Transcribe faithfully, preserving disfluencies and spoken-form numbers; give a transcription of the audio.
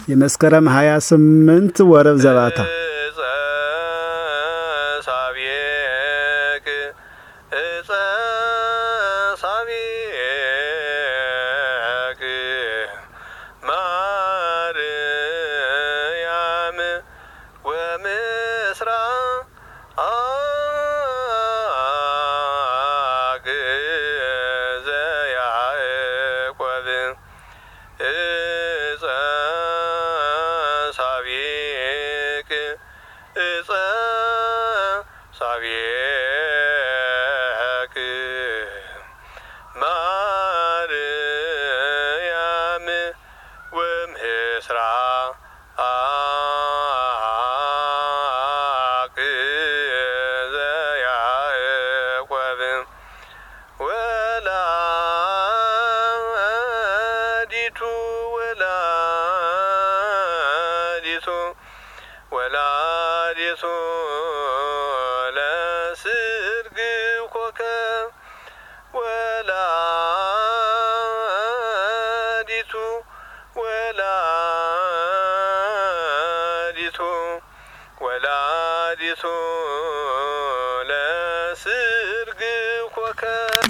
የመስከረም ሃያ ስምንት ወረብ ዘባታ ሳቢክ እፀ ሳቢክ ማርያም ወምስራቅ ዘያዕቆብ እፀ ሳቢክ እፀ ሳቢክ ማርያም ወምስራቅ ዘያዕቆብ ወላዲቱ ወላዲቱ ወላዲቱ ለስርግ ኮከብ ወላዲቱ ወላዲቱ ወላዲቱ